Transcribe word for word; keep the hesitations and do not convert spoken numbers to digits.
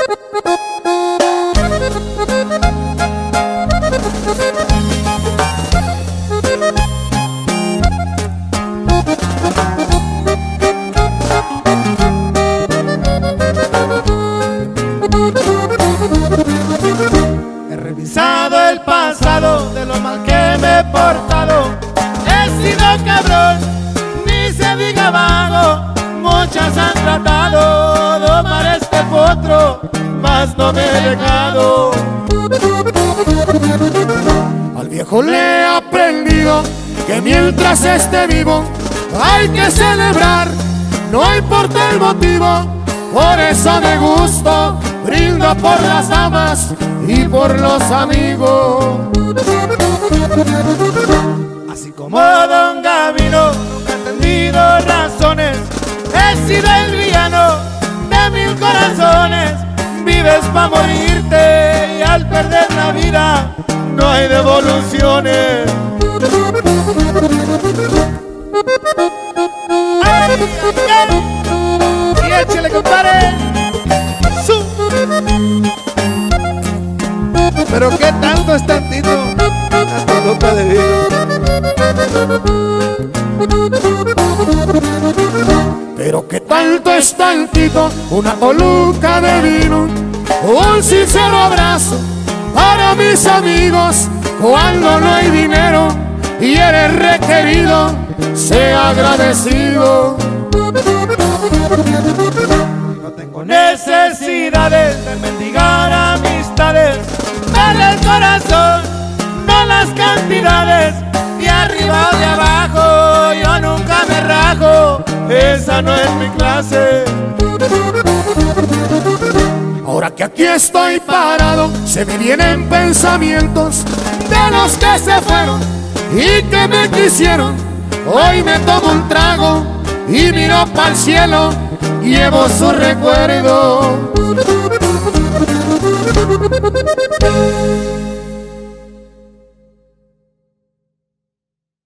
He revisado el pasado de lo mal que me he portado. He sido cabrón, ni se diga vago. Muchas han tratado de domar este potro, mas no me he dejado. Al viejo le he aprendido que mientras esté vivo hay que celebrar, no importa el motivo. Por eso me gusto, brindo por las damas y por los amigos. Así como Don Gavino, nunca he entendido razones. He sido el villano de mil corazones. Vives pa' morirte y al perder la vida no hay devoluciones. ¡Ay, ay, ay! Y échale, compadre. ¡Su! Pero qué tanto es tantito, hasta copa de vino. Pero qué tanto es tantito, una coluca de vino. Un sincero abrazo para mis amigos. Cuando no hay dinero y eres requerido, sea agradecido. No tengo necesidades de mendigar amistades. Dale el corazón, no las cantidades. De arriba o de abajo, yo nunca me rajo. Esa no es mi clase. Ahora que aquí estoy parado, se me vienen pensamientos de los que se fueron y que me quisieron. Hoy me tomo un trago y miro pa'l cielo, llevo su recuerdo.